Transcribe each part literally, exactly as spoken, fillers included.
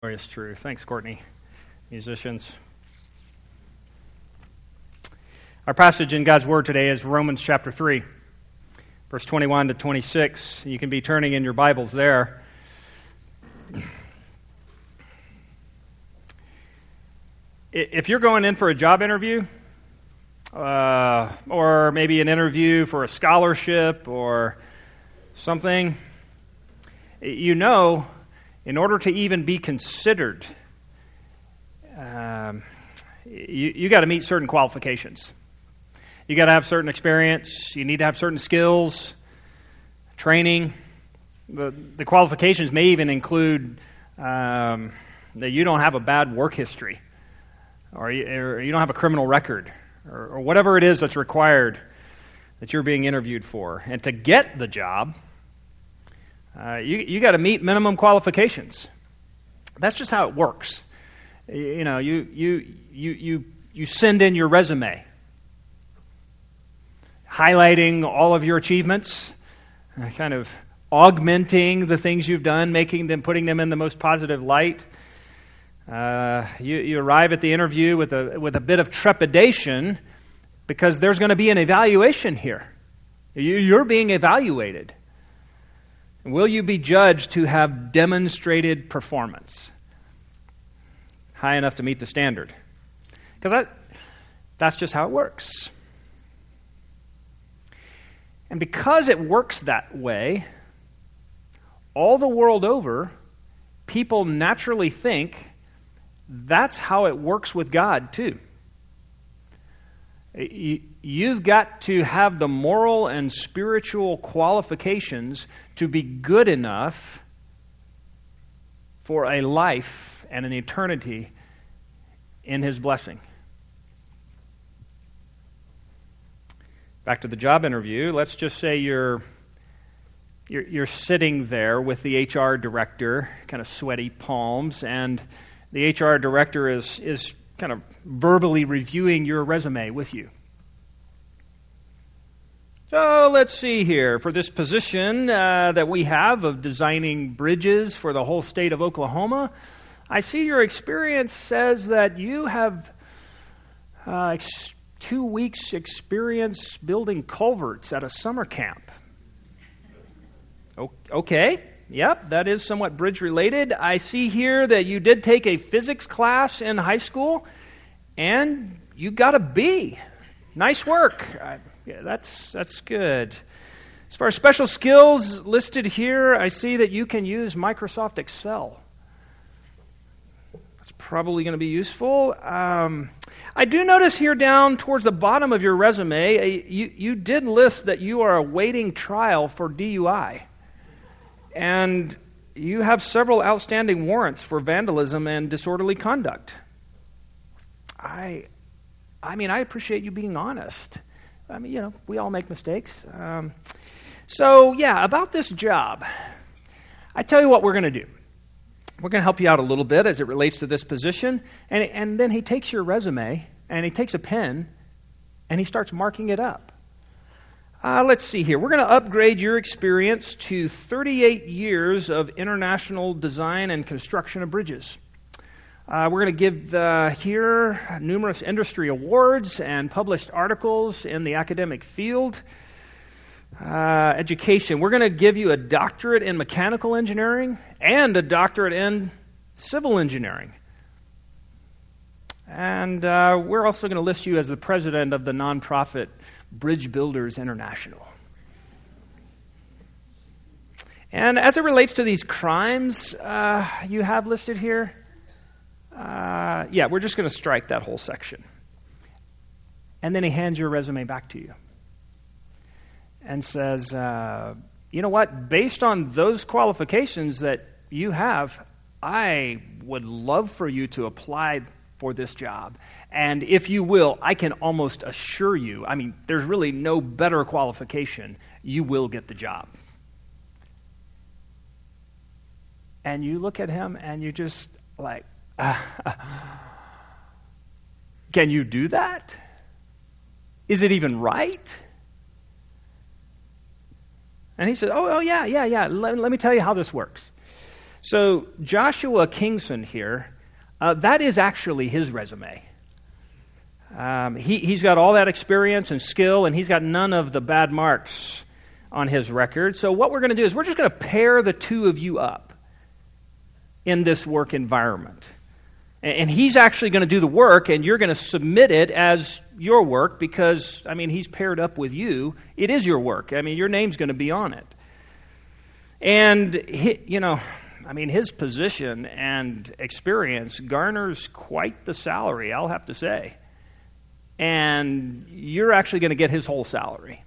Glorious truth. Thanks, Courtney. Musicians. Our passage in God's Word today is Romans chapter three, verse twenty-one to twenty-six. You can be turning in your Bibles there. If you're going in for a job interview, uh, or maybe an interview for a scholarship or something, you know, in order to even be considered, um, you, you got to meet certain qualifications. You got to have certain experience. You need to have certain skills, training. The, the qualifications may even include um, that you don't have a bad work history, or you, or you don't have a criminal record, or, or whatever it is that's required that you're being interviewed for. And to get the job, Uh, you you got to meet minimum qualifications. That's just how it works. You, you know, you you you you you send in your resume, highlighting all of your achievements, uh, kind of augmenting the things you've done, making them, putting them in the most positive light. Uh, you you arrive at the interview with a with a bit of trepidation because there's going to be an evaluation here. You, you're being evaluated. Will you be judged to have demonstrated performance high enough to meet the standard? Because that, that's just how it works. And because it works that way, all the world over, people naturally think that's how it works with God too. You've got to have the moral and spiritual qualifications to be good enough for a life and an eternity in His blessing. Back to the job interview. Let's just say you're you're, you're sitting there with the H R director, kind of sweaty palms, and the H R director is is kind of verbally reviewing your resume with you. So let's see here. For this position uh, that we have of designing bridges for the whole state of Oklahoma, I see your experience says that you have uh, ex- two weeks experience building culverts at a summer camp. O- okay. Yep, that is somewhat bridge-related. I see here that you did take a physics class in high school, and you got a B. Nice work. I, yeah, that's that's good. As far as special skills listed here, I see that you can use Microsoft Excel. That's probably going to be useful. Um, I do notice here down towards the bottom of your resume, uh, you, you did list that you are awaiting trial for D U I. And you have several outstanding warrants for vandalism and disorderly conduct. I, I mean, I appreciate you being honest. I mean, you know, we all make mistakes. Um, so, yeah, about this job, I tell you what we're going to do. We're going to help you out a little bit as it relates to this position. And, and then he takes your resume, and he takes a pen, and he starts marking it up. Uh, let's see here. We're going to upgrade your experience to thirty-eight years of international design and construction of bridges. Uh, we're going to give uh, here numerous industry awards and published articles in the academic field. Uh, education. We're going to give you a doctorate in mechanical engineering and a doctorate in civil engineering. And uh, we're also going to list you as the president of the nonprofit Bridge Builders International. And as it relates to these crimes uh, you have listed here, uh, yeah, we're just going to strike that whole section. And then he hands your resume back to you and says, uh, you know what, based on those qualifications that you have, I would love for you to apply for this job. And if you will, I can almost assure you, I mean, there's really no better qualification, you will get the job. And you look at him and you just like, uh, can you do that? Is it even right? And he said, oh, oh yeah, yeah, yeah. Let, let me tell you how this works. So Joshua Kingson here, uh, that is actually his resume. Um, he, he's got all that experience and skill, and he's got none of the bad marks on his record. So what we're going to do is we're just going to pair the two of you up in this work environment. And, and he's actually going to do the work, and you're going to submit it as your work because, I mean, he's paired up with you. It is your work. I mean, your name's going to be on it. And, he, you know... I mean, his position and experience garners quite the salary, I'll have to say. And you're actually going to get his whole salary.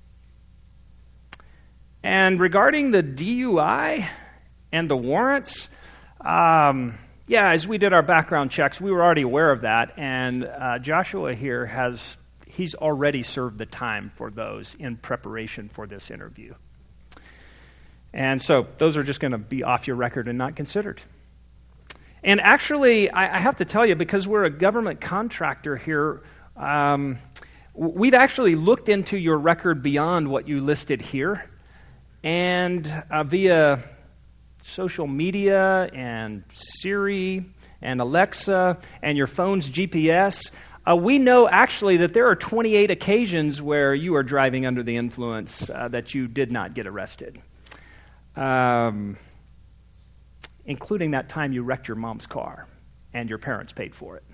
And regarding the D U I and the warrants, um, yeah, as we did our background checks, we were already aware of that. And uh, Joshua here has, he's already served the time for those in preparation for this interview. And so those are just going to be off your record and not considered. And actually, I, I have to tell you, because we're a government contractor here, um, we've actually looked into your record beyond what you listed here. And uh, via social media and Siri and Alexa and your phone's G P S, uh, we know actually that there are twenty-eight occasions where you are driving under the influence uh, that you did not get arrested. Um, including that time you wrecked your mom's car and your parents paid for it.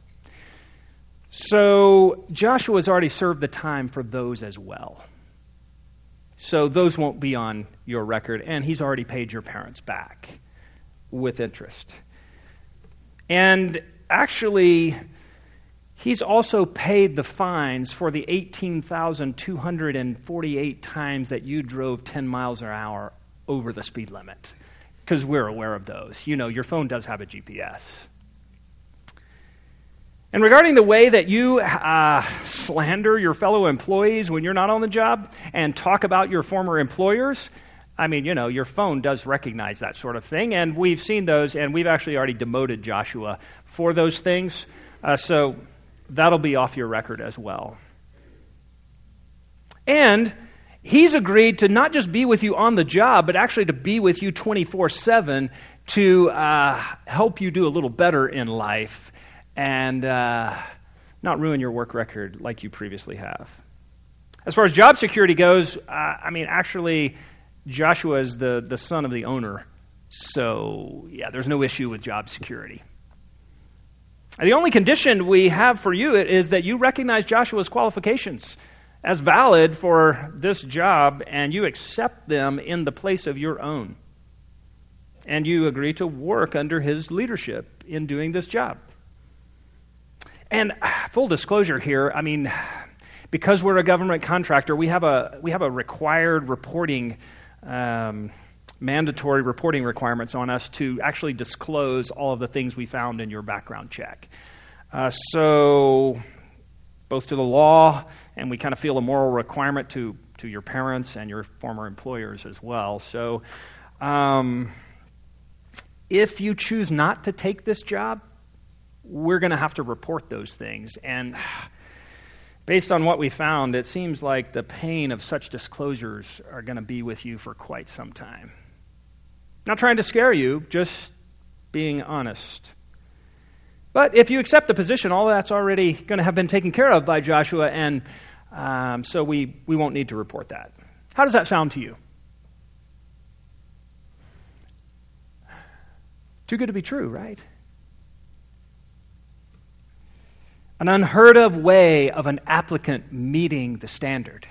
So Joshua's already served the time for those as well. So those won't be on your record, and he's already paid your parents back with interest. And actually, he's also paid the fines for the eighteen thousand two hundred forty-eight times that you drove ten miles an hour over the speed limit, because we're aware of those. You know, your phone does have a G P S. And regarding the way that you uh, slander your fellow employees when you're not on the job and talk about your former employers, I mean, you know, your phone does recognize that sort of thing, and we've seen those, and we've actually already demoted Joshua for those things, uh, so that'll be off your record as well. And he's agreed to not just be with you on the job, but actually to be with you twenty-four seven to uh, help you do a little better in life and uh, not ruin your work record like you previously have. As far as job security goes, uh, I mean, actually, Joshua is the, the son of the owner. So, yeah, there's no issue with job security. The only condition we have for you is that you recognize Joshua's qualifications as valid for this job, and you accept them in the place of your own. And you agree to work under his leadership in doing this job. And full disclosure here, I mean, because we're a government contractor, we have a we have a required reporting, um, mandatory reporting requirements on us to actually disclose all of the things we found in your background check. Uh, so... both to the law, and we kind of feel a moral requirement to, to your parents and your former employers as well. So um, if you choose not to take this job, we're going to have to report those things. And based on what we found, it seems like the pain of such disclosures are going to be with you for quite some time. Not trying to scare you, just being honest. But if you accept the position, all that's already going to have been taken care of by Joshua, and um, so we, we won't need to report that. How does that sound to you? Too good to be true, right? An unheard of way of an applicant meeting the standard.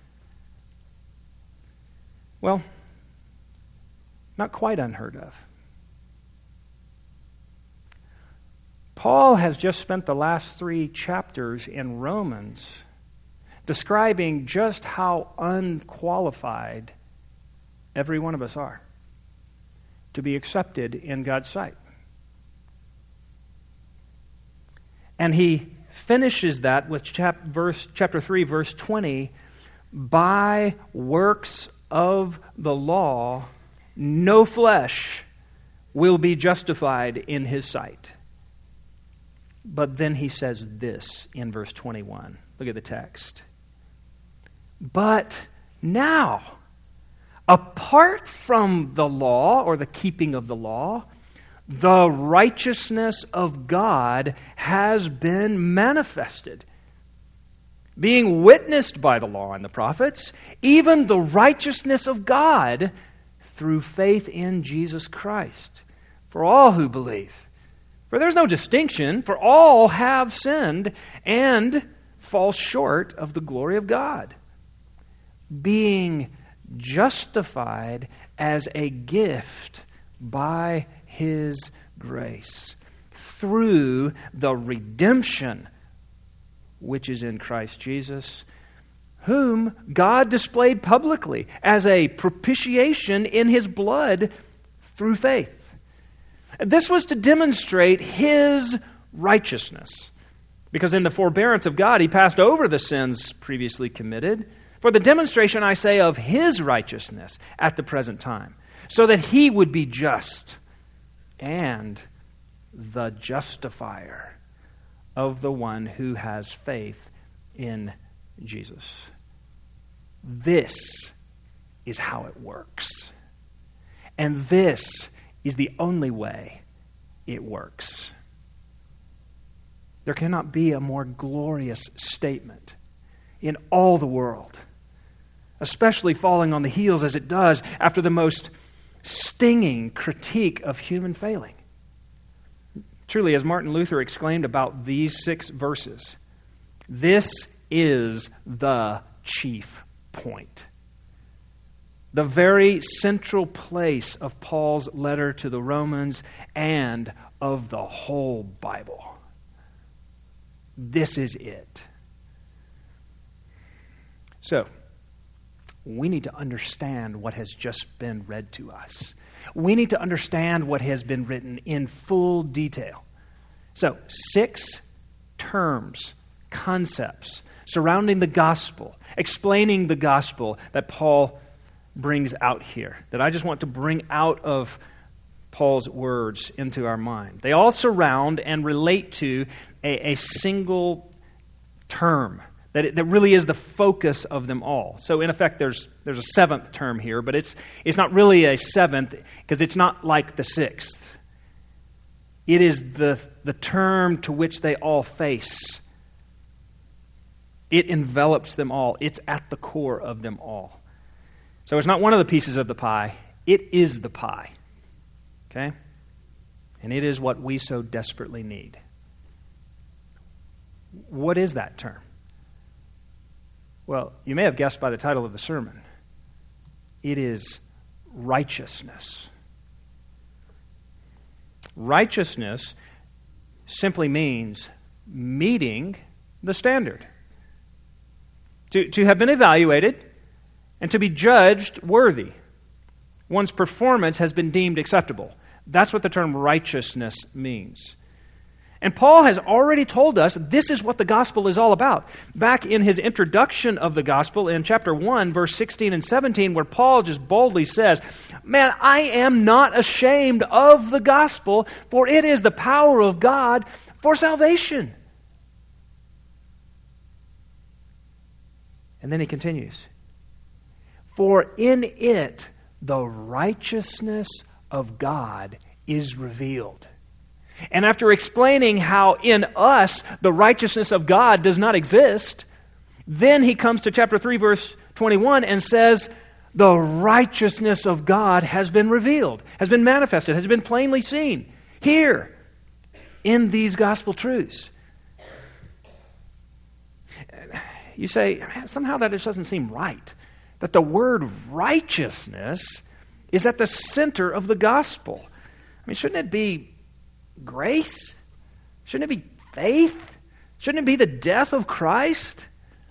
Well, not quite unheard of. Paul has just spent the last three chapters in Romans describing just how unqualified every one of us are to be accepted in God's sight. And he finishes that with chap- verse, chapter three, verse twenty, by works of the law, no flesh will be justified in his sight. But then he says this in verse twenty-one. Look at the text. But now, Apart from the law or the keeping of the law, the righteousness of God has been manifested, being witnessed by the law and the prophets, even the righteousness of God through faith in Jesus Christ, for all who believe. For there's no distinction, for all have sinned and fall short of the glory of God, being justified as a gift by His grace through the redemption which is in Christ Jesus, whom God displayed publicly as a propitiation in His blood through faith. This was to demonstrate His righteousness, because in the forbearance of God He passed over the sins previously committed, for the demonstration, I say, of His righteousness at the present time, so that He would be just and the justifier of the one who has faith in Jesus. This is how it works. And this is the only way it works. There cannot be a more glorious statement in all the world, especially falling on the heels as it does after the most stinging critique of human failing. Truly, as Martin Luther exclaimed about these six verses, this is the chief point. The very central place of Paul's letter to the Romans and of the whole Bible. This is it. So, we need to understand what has just been read to us. We need to understand what has been written in full detail. So, six terms, concepts surrounding the gospel, explaining the gospel that Paul brings out here, that I just want to bring out of Paul's words into our mind. They all surround and relate to a, a single term that, it, that really is the focus of them all. So in effect, there's there's a seventh term here, but it's it's not really a seventh because it's not like the sixth. It is the the term to which they all face. It envelops them all. It's at the core of them all. So it's not one of the pieces of the pie. It is the pie. Okay? And it is what we so desperately need. What is that term? Well, you may have guessed by the title of the sermon. It is righteousness. Righteousness simply means meeting the standard. To, to have been evaluated and to be judged worthy. One's performance has been deemed acceptable. That's what the term righteousness means. And Paul has already told us this is what the gospel is all about. Back in his introduction of the gospel in chapter one, verse sixteen and seventeen, where Paul just boldly says, "Man, I am not ashamed of the gospel, for it is the power of God for salvation." And then he continues, "For in it the righteousness of God is revealed." And after explaining how in us the righteousness of God does not exist, then he comes to chapter three, verse twenty-one and says, the righteousness of God has been revealed, has been manifested, has been plainly seen here in these gospel truths. You say, somehow that just doesn't seem right. That the word righteousness is at the center of the gospel. I mean, shouldn't it be grace? Shouldn't it be faith? Shouldn't it be the death of Christ?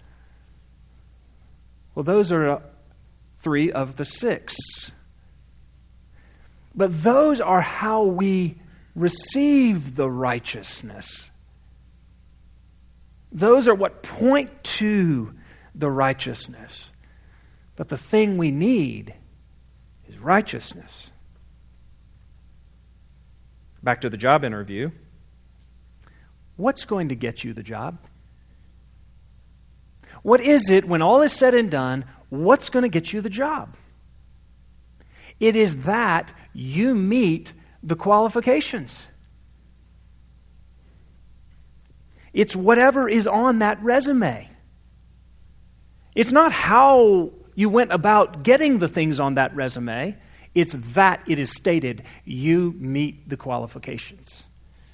Well, those are three of the six. But those are how we receive the righteousness. Those are what point to the righteousness. But the thing we need is righteousness. Back to the job interview. What's going to get you the job? What is it, when all is said and done, what's going to get you the job? It is that you meet the qualifications. It's whatever is on that resume. It's not how you went about getting the things on that resume. It's that it is stated you meet the qualifications.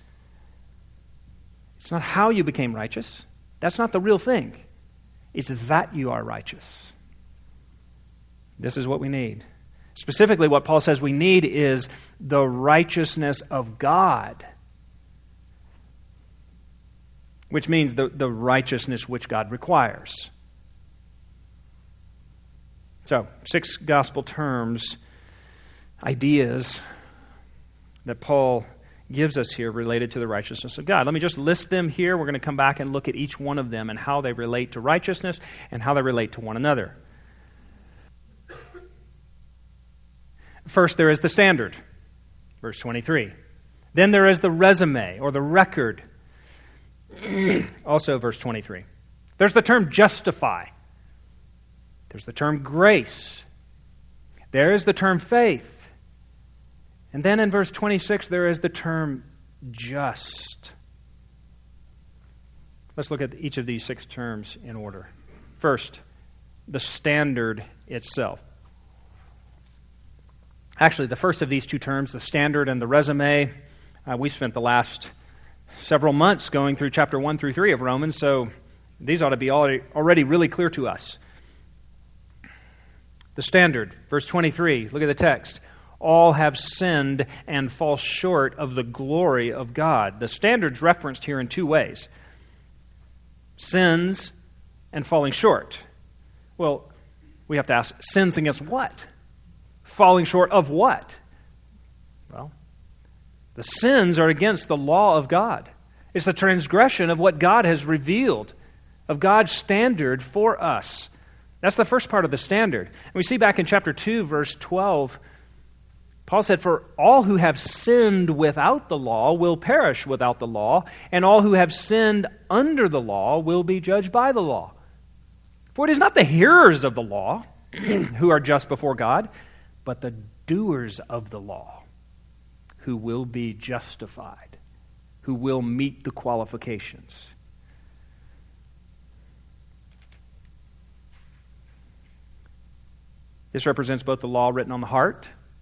It's not how you became righteous. That's not the real thing. It's that you are righteous. This is what we need. Specifically, what Paul says we need is the righteousness of God, which means the, the righteousness which God requires. So, six gospel terms, ideas that Paul gives us here related to the righteousness of God. Let me just list them here. We're going to come back and look at each one of them and how they relate to righteousness and how they relate to one another. First, there is the standard, verse twenty-three. Then there is the resume or the record, also verse twenty-three. There's the term justify. There's the term grace. There is the term faith. And then in verse twenty-six, there is the term just. Let's look at each of these six terms in order. First, the standard itself. Actually, the first of these two terms, the standard and the resume, uh, we spent the last several months going through chapter one through three of Romans, so these ought to be already, already really clear to us. The standard, verse twenty-three, look at the text. All have sinned and fall short of the glory of God. The standard's referenced here in two ways. Sins and falling short. Well, we have to ask, sins against what? Falling short of what? Well, the sins are against the law of God. It's the transgression of what God has revealed, of God's standard for us. That's the first part of the standard. And we see back in chapter two, verse twelve, Paul said, "For all who have sinned without the law will perish without the law, and all who have sinned under the law will be judged by the law. For it is not the hearers of the law who are just before God, but the doers of the law who will be justified, who will meet the qualifications." This represents both the law written on the heart,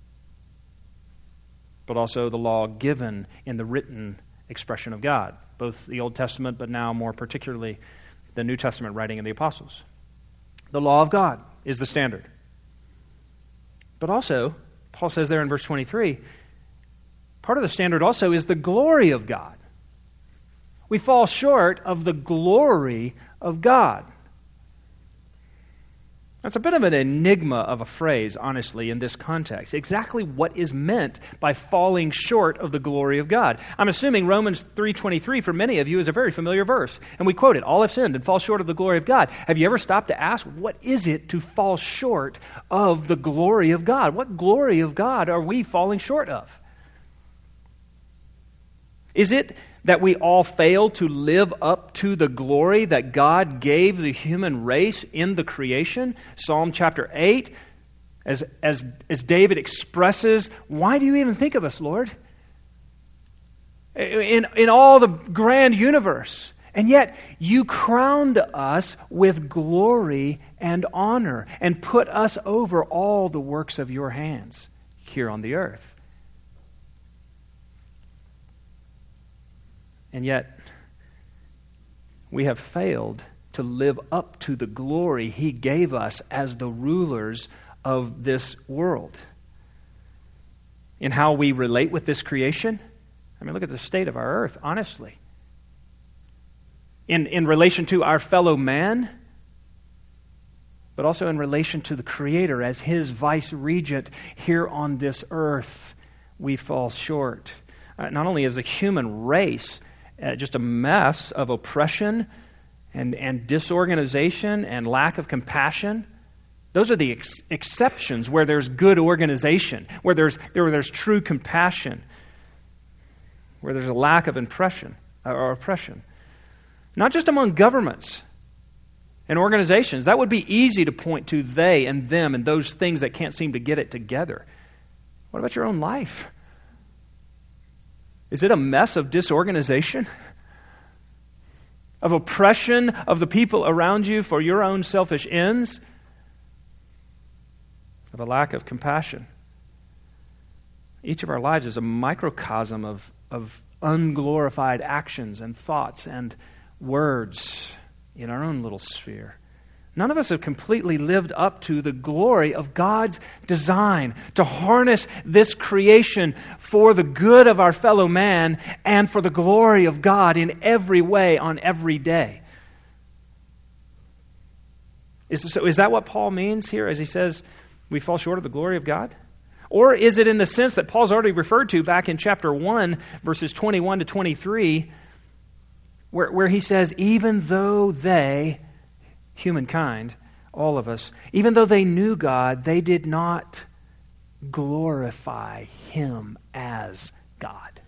but also the law given in the written expression of God, both the Old Testament, but now more particularly the New Testament writing of the apostles. The law of God is the standard. But also, Paul says there in verse twenty-three, part of the standard also is the glory of God. We fall short of the glory of God. That's a bit of an enigma of a phrase, honestly, in this context. Exactly what is meant by falling short of the glory of God? I'm assuming Romans three twenty-three for many of you is a very familiar verse. And we quote it, all have sinned and fall short of the glory of God. Have you ever stopped to ask, what is it to fall short of the glory of God? What glory of God are we falling short of? Is it that we all fail to live up to the glory that God gave the human race in the creation? Psalm chapter eight, as, as, as David expresses, why do you even think of us, Lord? In, in all the grand universe. And yet you crowned us with glory and honor and put us over all the works of your hands here on the earth. And yet, we have failed to live up to the glory He gave us as the rulers of this world. In how we relate with this creation, I mean, look at the state of our earth, honestly. In, in relation to our fellow man, but also in relation to the Creator as His vice-regent here on this earth, we fall short. Uh, not only as a human race, Uh, just a mess of oppression and, and disorganization and lack of compassion. Those are the ex- exceptions where there's good organization, where there's, where there's true compassion, where there's a lack of impression or oppression. Not just among governments and organizations. That would be easy to point to they and them and those things that can't seem to get it together. What about your own life? Is it a mess of disorganization? Of oppression of the people around you for your own selfish ends? Of a lack of compassion? Each of our lives is a microcosm of, of unglorified actions and thoughts and words in our own little sphere. None of us have completely lived up to the glory of God's design to harness this creation for the good of our fellow man and for the glory of God in every way on every day. Is, so is that what Paul means here as he says we fall short of the glory of God? Or is it in the sense that Paul's already referred to back in chapter one, verses twenty-one to twenty-three, where, where he says, even though they, humankind, all of us, even though they knew God, they did not glorify Him as God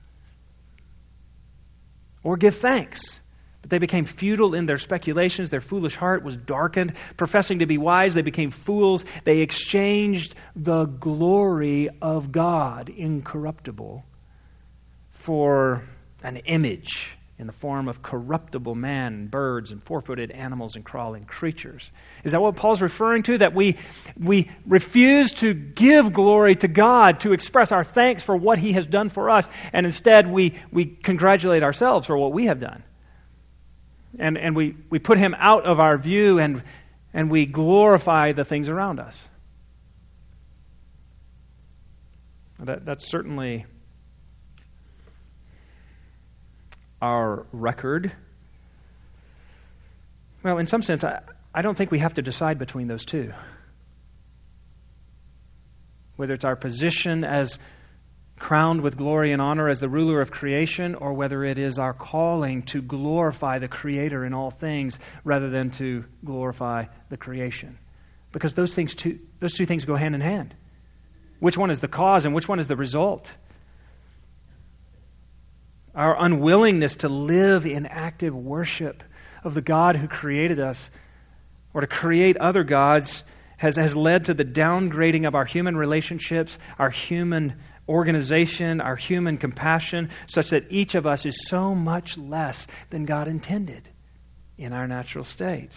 or give thanks. But they became futile in their speculations. Their foolish heart was darkened. Professing to be wise, they became fools. They exchanged the glory of God, incorruptible, for an image in the form of corruptible man, and birds, and four-footed animals, and crawling creatures. Is that what Paul's referring to? That we, we refuse to give glory to God, to express our thanks for what He has done for us, and instead we, we congratulate ourselves for what we have done. And and we, we put Him out of our view, and and we glorify the things around us. That that's certainly our record. Well, in some sense, I, I don't think we have to decide between those two. Whether it's our position as crowned with glory and honor as the ruler of creation, or whether it is our calling to glorify the Creator in all things rather than to glorify the creation. Because those things two, those two things go hand in hand. Which one is the cause and which one is the result? Our unwillingness to live in active worship of the God who created us, or to create other gods, has, has led to the downgrading of our human relationships, our human organization, our human compassion, such that each of us is so much less than God intended in our natural state.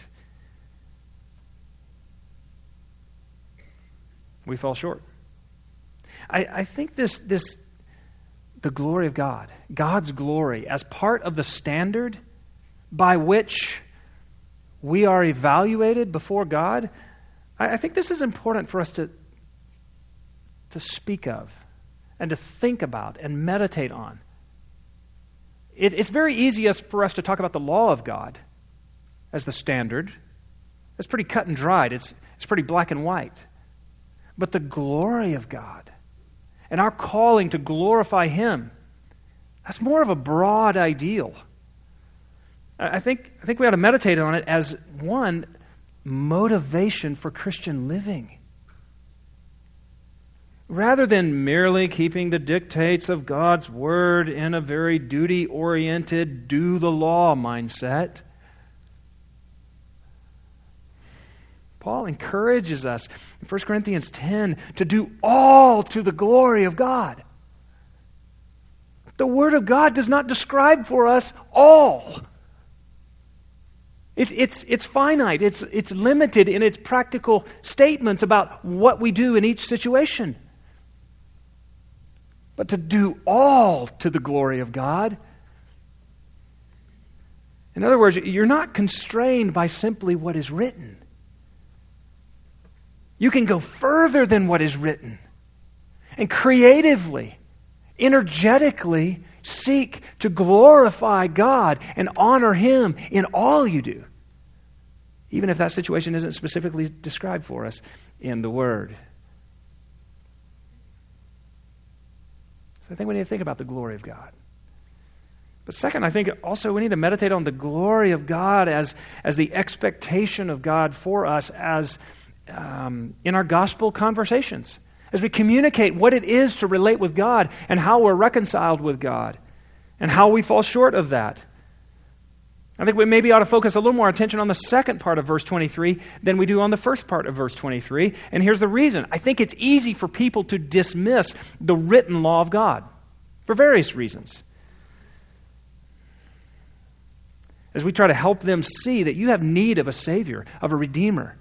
We fall short. I, I think this, this, the glory of God, God's glory as part of the standard by which we are evaluated before God, I, I think this is important for us to, to speak of and to think about and meditate on. It, it's very easy for us to talk about the law of God as the standard. It's pretty cut and dried. It's, it's pretty black and white. But the glory of God and our calling to glorify Him, that's more of a broad ideal. I think, I think we ought to meditate on it as, one, motivation for Christian living. Rather than merely keeping the dictates of God's Word in a very duty-oriented, do-the-law mindset, Paul encourages us in First Corinthians ten to do all to the glory of God. The Word of God does not describe for us all. It's, it's, it's finite. It's, it's limited in its practical statements about what we do in each situation. But to do all to the glory of God. In other words, you're not constrained by simply what is written. You can go further than what is written and creatively, energetically seek to glorify God and honor Him in all you do, even if that situation isn't specifically described for us in the Word. So I think we need to think about the glory of God. But second, I think also we need to meditate on the glory of God as, as the expectation of God for us as um, in our gospel conversations, as we communicate what it is to relate with God and how we're reconciled with God and how we fall short of that. I think we maybe ought to focus a little more attention on the second part of verse twenty-three than we do on the first part of verse twenty-three. And here's the reason. I think it's easy for people to dismiss the written law of God for various reasons. As we try to help them see that you have need of a Savior, of a Redeemer.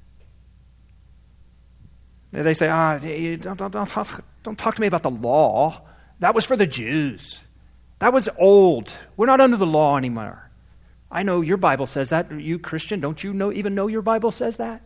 They say, ah, don't, don't, don't, talk, don't talk to me about the law. That was for the Jews. That was old. We're not under the law anymore. I know your Bible says that. You Christian, don't you know even know your Bible says that?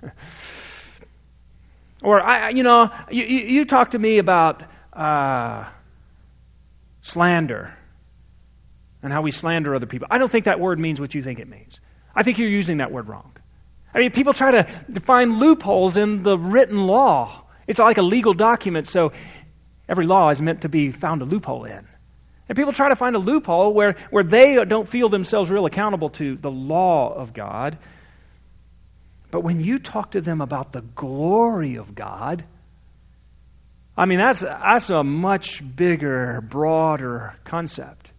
Or, I, you know, you, you talk to me about uh, slander and how we slander other people. I don't think that word means what you think it means. I think you're using that word wrong. I mean, people try to find loopholes in the written law. It's like a legal document, so every law is meant to be found a loophole in. And people try to find a loophole where, where they don't feel themselves real accountable to the law of God. But when you talk to them about the glory of God, I mean, that's, that's a much bigger, broader concept.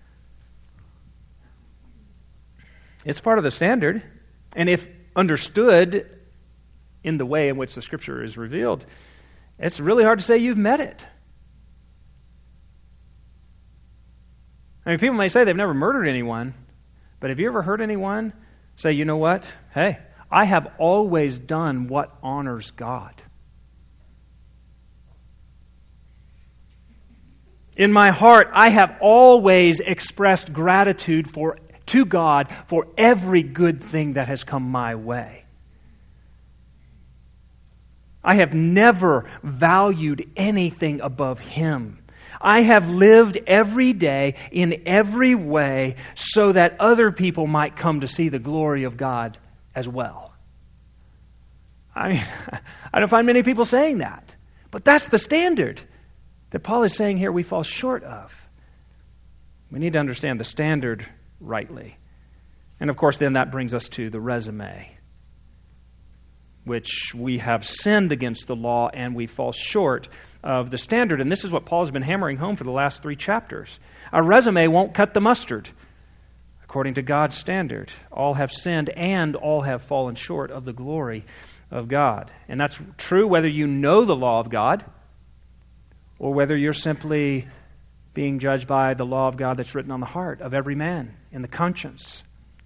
It's part of the standard. And if understood in the way in which the Scripture is revealed, it's really hard to say you've met it. I mean, people may say they've never murdered anyone, but have you ever heard anyone say, you know what? Hey, I have always done what honors God. In my heart, I have always expressed gratitude for to God for every good thing that has come my way. I have never valued anything above Him. I have lived every day in every way so that other people might come to see the glory of God as well. I mean, I don't find many people saying that. But that's the standard that Paul is saying here we fall short of. We need to understand the standard rightly. And of course, then that brings us to the resume, which we have sinned against the law and we fall short of the standard. And this is what Paul's been hammering home for the last three chapters. Our resume won't cut the mustard. According to God's standard, all have sinned and all have fallen short of the glory of God. And that's true whether you know the law of God or whether you're simply being judged by the law of God that's written on the heart of every man, in the conscience.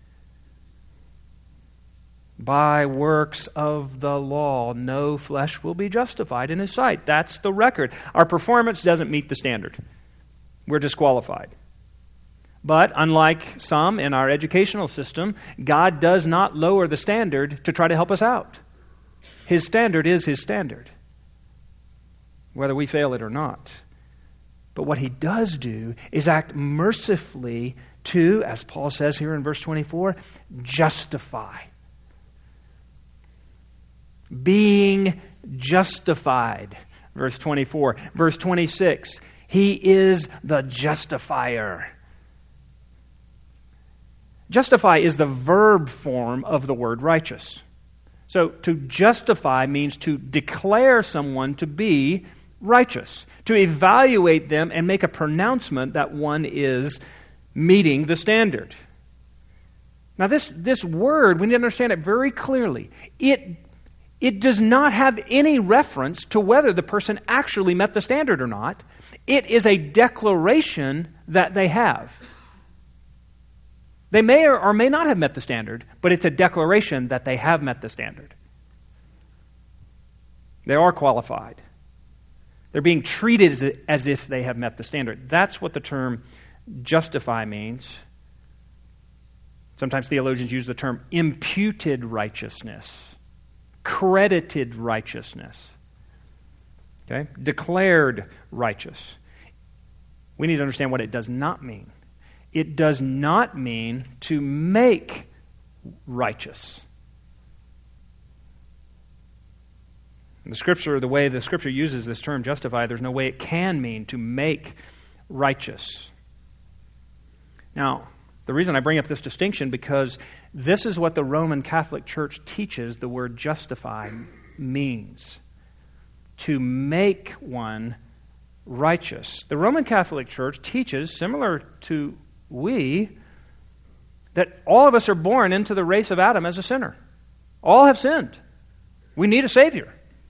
By works of the law, no flesh will be justified in His sight. That's the record. Our performance doesn't meet the standard. We're disqualified. But unlike some in our educational system, God does not lower the standard to try to help us out. His standard is His standard, whether we fail it or not. But what He does do is act mercifully to, as Paul says here in verse twenty-four, justify. Being justified. Verse twenty-four. Verse twenty-six. He is the justifier. Justify is the verb form of the word righteous. So to justify means to declare someone to be righteous, to evaluate them and make a pronouncement that one is meeting the standard. Now this, this word, we need to understand it very clearly. It, it does not have any reference to whether the person actually met the standard or not. It is a declaration that they have. They may or may not have met the standard, but it's a declaration that they have met the standard. They are qualified. They're being treated as if they have met the standard. That's what the term justify means. Sometimes theologians use the term imputed righteousness, credited righteousness, okay? Declared righteous. We need to understand what it does not mean. It does not mean to make righteous. In the Scripture, the way the Scripture uses this term justify, there's no way it can mean to make righteous. Now, the reason I bring up this distinction, because this is what the Roman Catholic Church teaches the word justify means. To make one righteous. The Roman Catholic Church teaches, similar to we, that all of us are born into the race of Adam as a sinner. All have sinned. We need a Savior.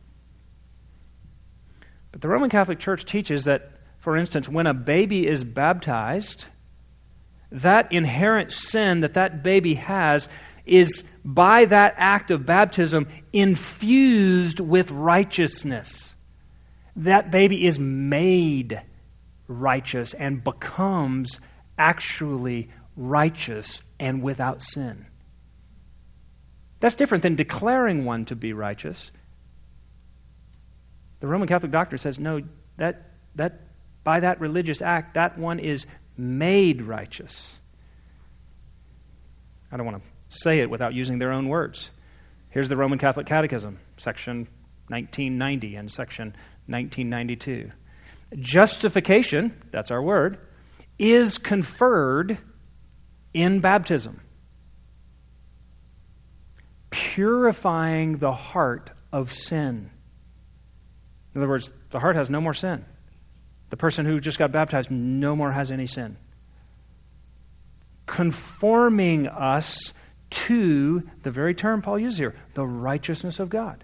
But the Roman Catholic Church teaches that, for instance, when a baby is baptized, that inherent sin that that baby has is, by that act of baptism, infused with righteousness. That baby is made righteous and becomes actually righteous and without sin. That's different than declaring one to be righteous. The Roman Catholic doctrine says, no, that that by that religious act, that one is made righteous. I don't want to say it without using their own words. Here's the Roman Catholic Catechism, section nineteen ninety and section nineteen ninety-two. Justification, that's our word, is conferred in baptism, purifying the heart of sin. In other words, the heart has no more sin. The person who just got baptized no more has any sin. Conforming us to the very term Paul uses here, the righteousness of God.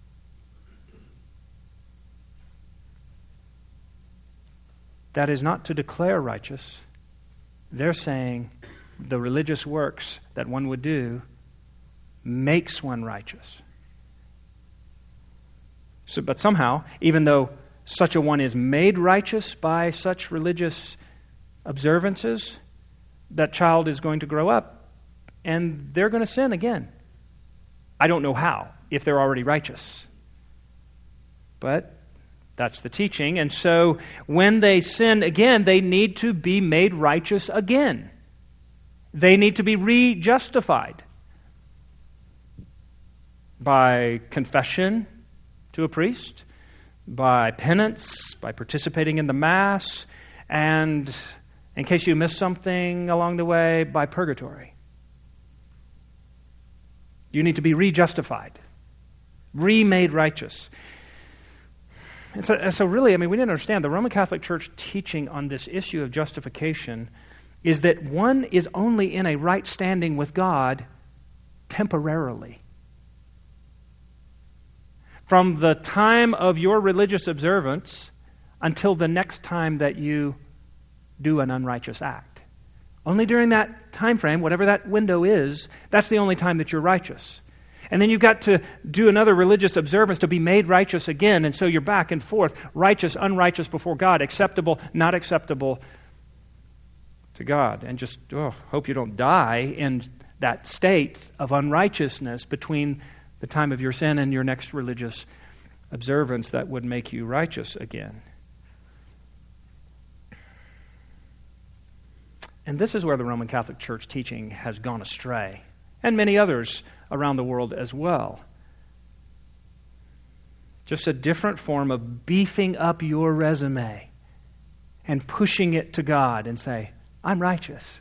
That is not to declare righteous. They're saying the religious works that one would do makes one righteous. So, but somehow, even though such a one is made righteous by such religious observances, that child is going to grow up and they're going to sin again. I don't know how, if they're already righteous. But that's the teaching. And so when they sin again, they need to be made righteous again. They need to be re-justified by confession to a priest, by penance, by participating in the Mass, and in case you missed something along the way, by purgatory. You need to be re-justified, remade righteous. And so, and so really, I mean, we didn't understand the Roman Catholic Church teaching on this issue of justification is that one is only in a right standing with God temporarily. From the time of your religious observance until the next time that you do an unrighteous act. Only during that time frame, whatever that window is, that's the only time that you're righteous. And then you've got to do another religious observance to be made righteous again, and so you're back and forth, righteous, unrighteous before God, acceptable, not acceptable to God. And just oh, hope you don't die in that state of unrighteousness between the time of your sin and your next religious observance that would make you righteous again. And this is where the Roman Catholic Church teaching has gone astray, and many others around the world as well. Just a different form of beefing up your resume and pushing it to God and say, I'm righteous.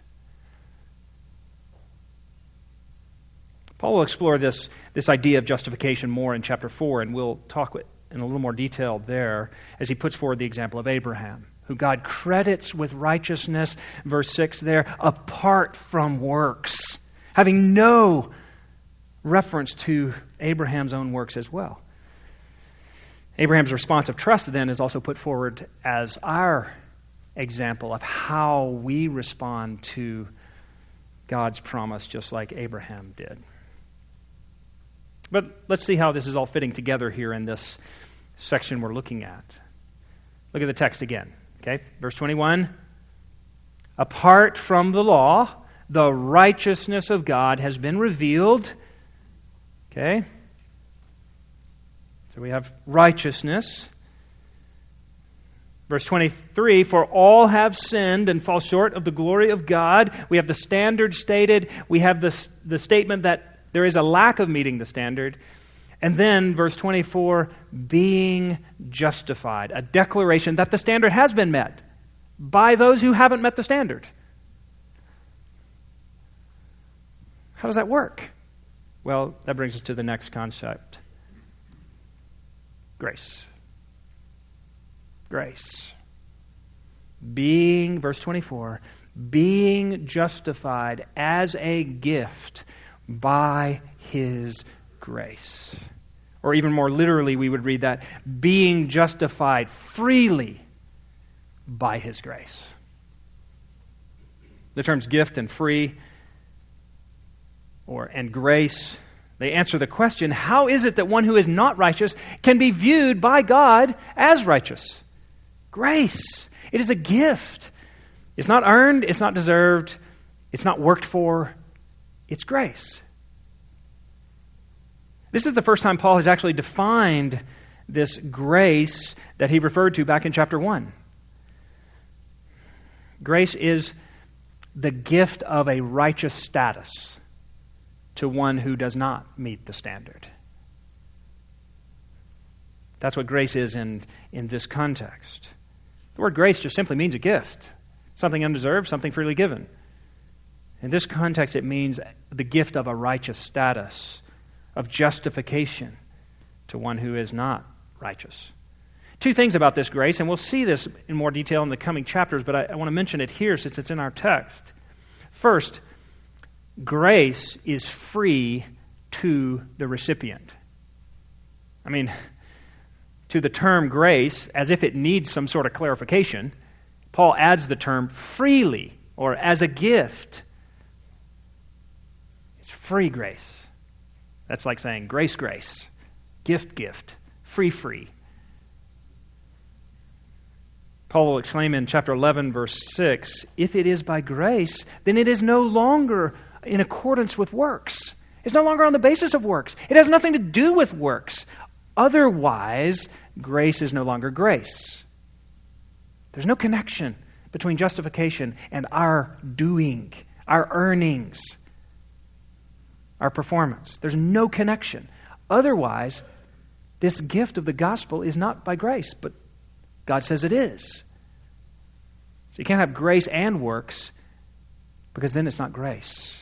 Paul will explore this, this idea of justification more in chapter four, and we'll talk in a little more detail there as he puts forward the example of Abraham, who God credits with righteousness, verse six there, apart from works, having no reference to Abraham's own works as well. Abraham's response of trust then is also put forward as our example of how we respond to God's promise, just like Abraham did. But let's see how this is all fitting together here in this section we're looking at. Look at the text again. Okay, verse twenty-one. Apart from the law, the righteousness of God has been revealed. Okay. So we have righteousness. Verse twenty-three, for all have sinned and fall short of the glory of God. We have the standard stated. We have the, the statement that there is a lack of meeting the standard. And then, verse twenty-four, being justified. A declaration that the standard has been met by those who haven't met the standard. How does that work? Well, that brings us to the next concept. Grace. Grace. being, verse twenty-four, being justified as a gift by His grace. Or even more literally, we would read that, being justified freely by His grace. The terms gift and free or and grace, they answer the question, how is it that one who is not righteous can be viewed by God as righteous? Grace. It is a gift. It's not earned, it's not deserved, it's not worked for, it's grace. This is the first time Paul has actually defined this grace that he referred to back in chapter one. Grace is the gift of a righteous status to one who does not meet the standard. That's what grace is in, in this context. The word grace just simply means a gift. Something undeserved, something freely given. In this context, it means the gift of a righteous status, of justification to one who is not righteous. Two things about this grace, and we'll see this in more detail in the coming chapters, but I, I want to mention it here since it's in our text. First, grace is free to the recipient. I mean, to the term grace, as if it needs some sort of clarification, Paul adds the term freely, or as a gift. It's free grace. That's like saying grace, grace, gift, gift, free, free. Paul will exclaim in chapter eleven, verse six, if it is by grace, then it is no longer in accordance with works. It's no longer on the basis of works. It has nothing to do with works. Otherwise, grace is no longer grace. There's no connection between justification and our doing, our earnings, our performance. There's no connection. Otherwise, this gift of the gospel is not by grace, but God says it is. So you can't have grace and works, because then it's not grace.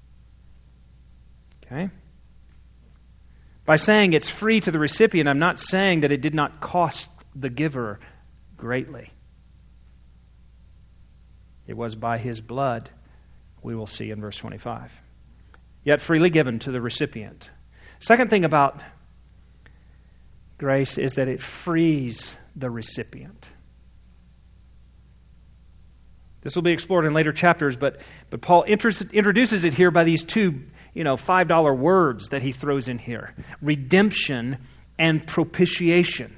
Okay? By saying it's free to the recipient, I'm not saying that it did not cost the giver greatly. It was by His blood, we will see in verse twenty-five. Yet freely given to the recipient. Second thing about grace is that it frees the recipient. This will be explored in later chapters, but, but Paul introduces it here by these two, you know, five dollar words that he throws in here. Redemption and propitiation.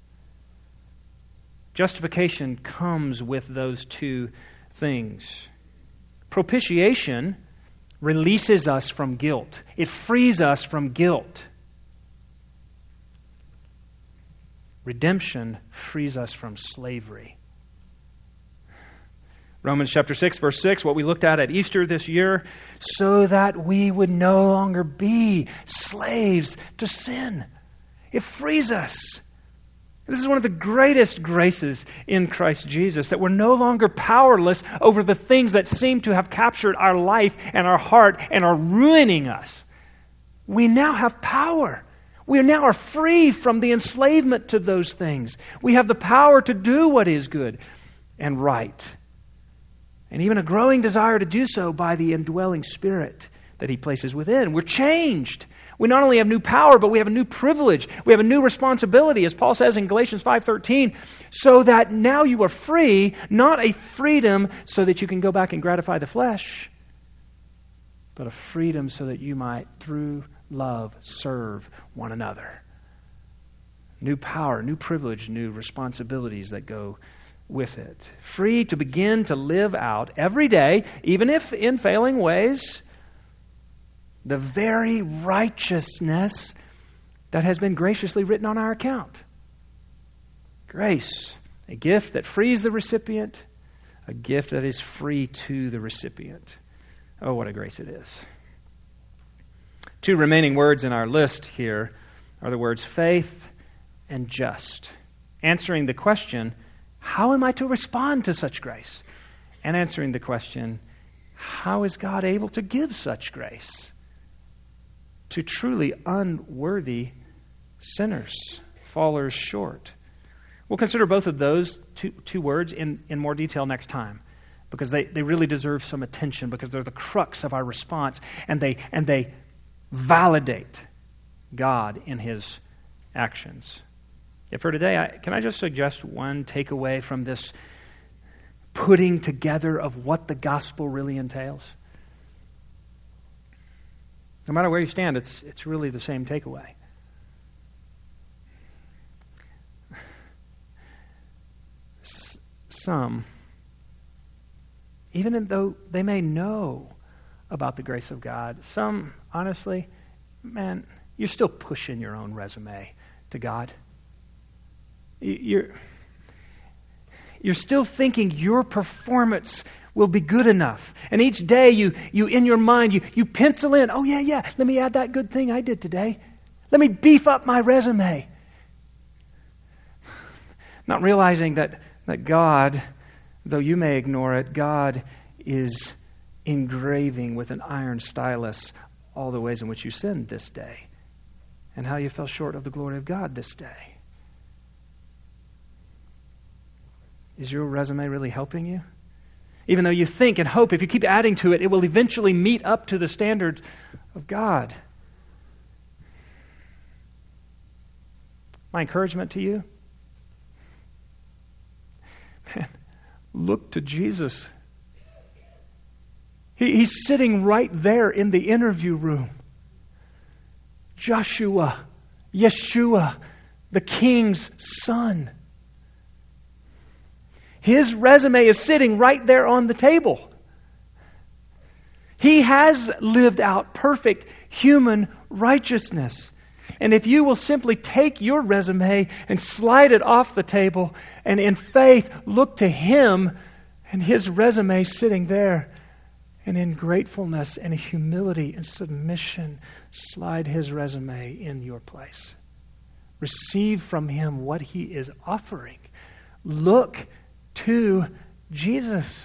Justification comes with those two things. Propitiation releases us from guilt. It frees us from guilt. Redemption frees us from slavery. Romans chapter six, verse six, what we looked at at Easter this year, so that we would no longer be slaves to sin. It frees us. This is one of the greatest graces in Christ Jesus, that we're no longer powerless over the things that seem to have captured our life and our heart and are ruining us. We now have power. We now are free from the enslavement to those things. We have the power to do what is good and right, and even a growing desire to do so by the indwelling Spirit that He places within. We're changed. We not only have new power, but we have a new privilege. We have a new responsibility, as Paul says in Galatians five thirteen, so that now you are free, not a freedom so that you can go back and gratify the flesh, but a freedom so that you might, through love, serve one another. New power, new privilege, new responsibilities that go with it. Free to begin to live out every day, even if in failing ways, the very righteousness that has been graciously written on our account. Grace, a gift that frees the recipient, a gift that is free to the recipient. Oh, what a grace it is. Two remaining words in our list here are the words faith and just, answering the question, how am I to respond to such grace? And answering the question, how is God able to give such grace to truly unworthy sinners, fallers short? We'll consider both of those two, two words in, in more detail next time, because they, they really deserve some attention, because they're the crux of our response, and they and they validate God in his actions. Yet for today, I, can I just suggest one takeaway from this putting together of what the gospel really entails? No matter where you stand, it's it's really the same takeaway. S- some, even though they may know about the grace of God, some, honestly, man, you're still pushing your own resume to God. You're, you're still thinking your performance will be good enough. And each day you, you in your mind, you, you pencil in, oh yeah, yeah, let me add that good thing I did today. Let me beef up my resume. Not realizing that, that God, though you may ignore it, God is engraving with an iron stylus all the ways in which you sinned this day and how you fell short of the glory of God this day. Is your resume really helping you? Even though you think and hope if you keep adding to it, it will eventually meet up to the standard of God. My encouragement to you, man, look to Jesus. He, he's sitting right there in the interview room. Joshua, Yeshua, the king's son. His resume is sitting right there on the table. He has lived out perfect human righteousness. And if you will simply take your resume and slide it off the table and in faith look to Him and His resume sitting there, and in gratefulness and humility and submission slide His resume in your place. Receive from Him what He is offering. Look to Jesus.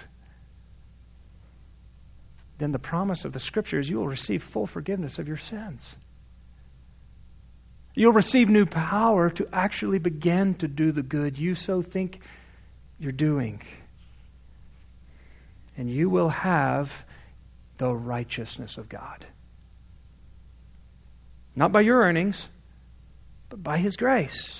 Then the promise of the Scripture is you will receive full forgiveness of your sins. You'll receive new power to actually begin to do the good you so think you're doing. And you will have the righteousness of God. Not by your earnings, but by His grace.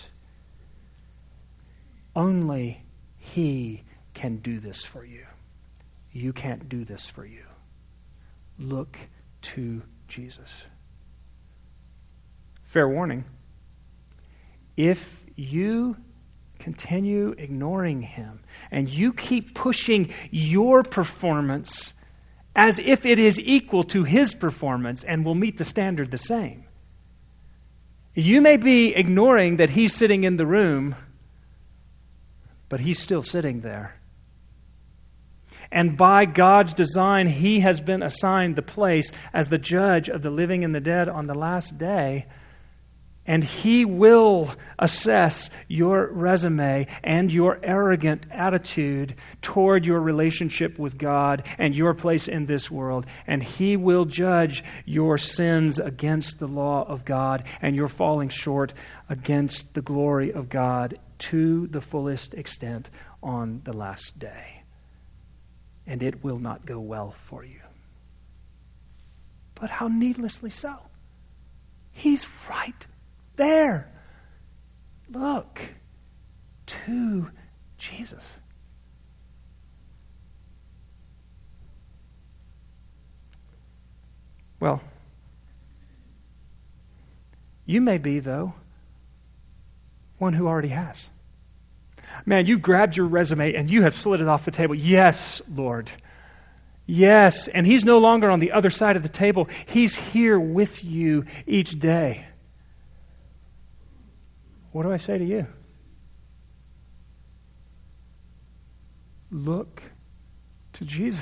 Only He can do this for you. You can't do this for you. Look to Jesus. Fair warning. If you continue ignoring Him and you keep pushing your performance as if it is equal to His performance and will meet the standard the same, you may be ignoring that He's sitting in the room, but He's still sitting there. And by God's design, He has been assigned the place as the judge of the living and the dead on the last day. And He will assess your resume and your arrogant attitude toward your relationship with God and your place in this world. And He will judge your sins against the law of God and your falling short against the glory of God to the fullest extent on the last day. And it will not go well for you. But how needlessly so. He's right there. Look to Jesus. Well, you may be, though, one who already has. Man, you've grabbed your resume and you have slid it off the table. Yes, Lord. Yes. And He's no longer on the other side of the table. He's here with you each day. What do I say to you? Look to Jesus.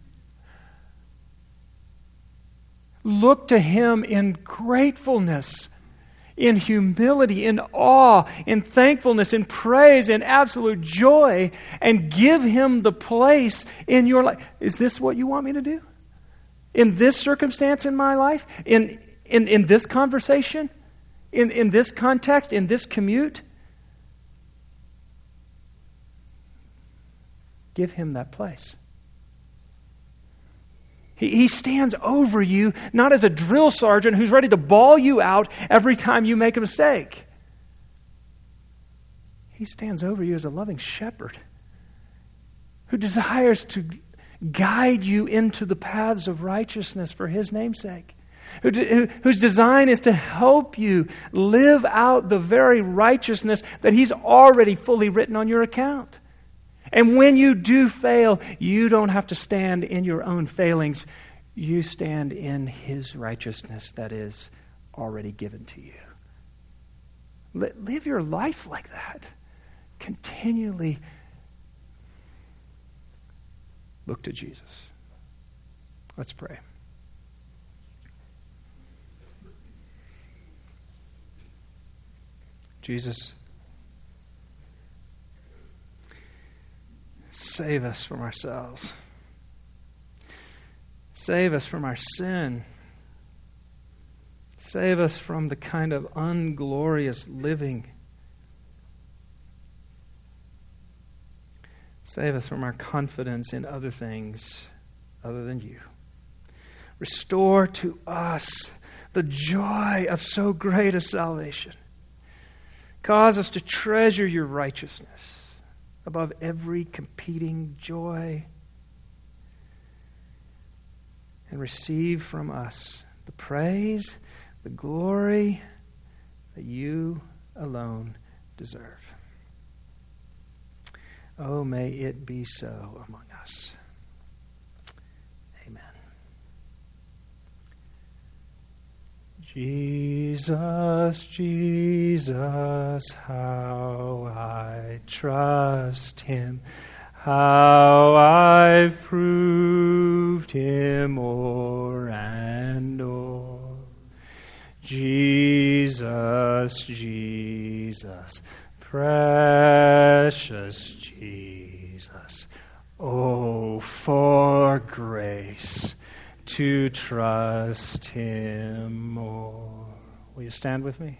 Look to Him in gratefulness, in humility, in awe, in thankfulness, in praise, in absolute joy, and give Him the place in your life. Is this what you want me to do? In this circumstance in my life? In in, in this conversation? In, in this context? In this commute? Give him that place. He, he stands over you, not as a drill sergeant who's ready to bawl you out every time you make a mistake. He stands over you as a loving shepherd who desires to guide you into the paths of righteousness for his name's sake, who, who, whose design is to help you live out the very righteousness that he's already fully written on your account. And when you do fail, you don't have to stand in your own failings. You stand in his righteousness that is already given to you. Live your life like that. Continually look to Jesus. Let's pray. Jesus, save us from ourselves. Save us from our sin. Save us from the kind of unglorious living. Save us from our confidence in other things other than you. Restore to us the joy of so great a salvation. Cause us to treasure your righteousness above every competing joy. And receive from us the praise, the glory that you alone deserve. Oh, may it be so among us. Amen. Jesus, Jesus, how I trust him, how I've proved him o'er and o'er. Jesus, Jesus, precious Jesus, oh, for grace to trust him more. Will you stand with me?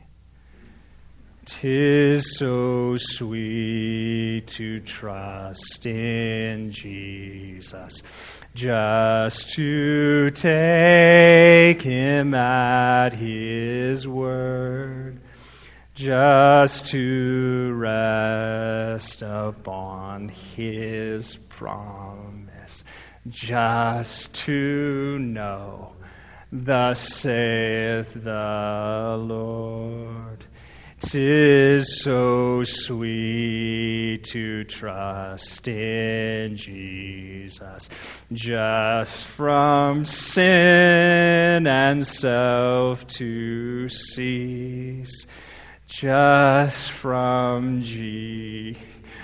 'Tis so sweet to trust in Jesus, just to take him at his word, just to rest upon his promise, just to know, thus saith the Lord. 'Tis so sweet to trust in Jesus, just from sin and self to cease, just from Jesus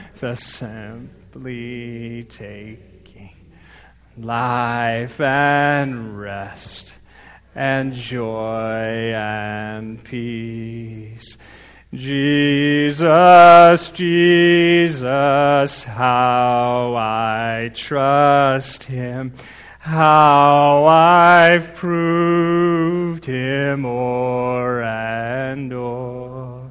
simply taking life and rest and joy and peace. Jesus, Jesus, how I trust him, how I've proved him o'er and o'er.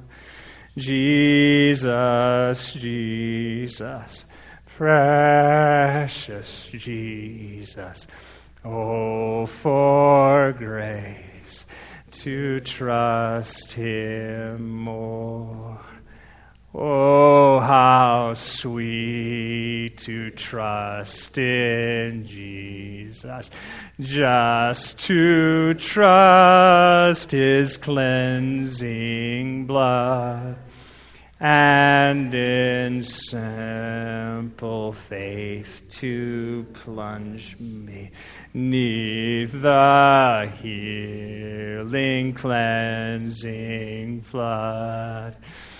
Jesus, Jesus, precious Jesus, oh, for grace to trust him more. Oh, how sweet to trust in Jesus, just to trust his cleansing blood, and in simple faith to plunge me 'neath the healing, cleansing flood.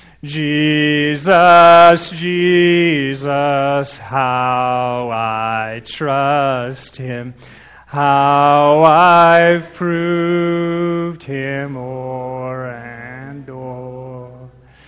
Jesus, Jesus, how I trust him, how I've proved him o'er and o'er.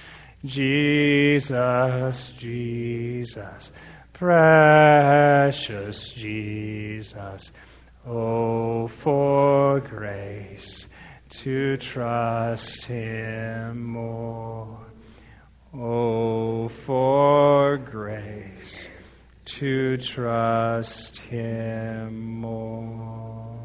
Jesus, Jesus, precious Jesus, oh, for grace to trust him more. Oh, for grace to trust Him more.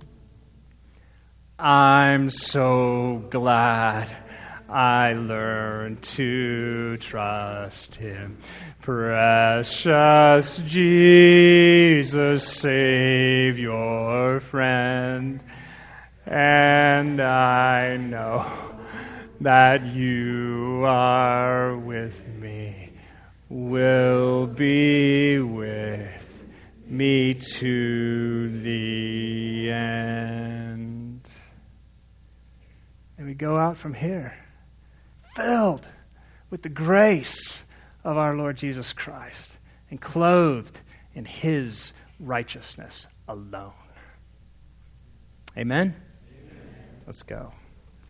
I'm so glad I learned to trust Him. Precious Jesus, Savior, friend, and I know that you are with me, will be with me to the end. And we go out from here filled with the grace of our Lord Jesus Christ and clothed in His righteousness alone. Amen? Amen. Let's go.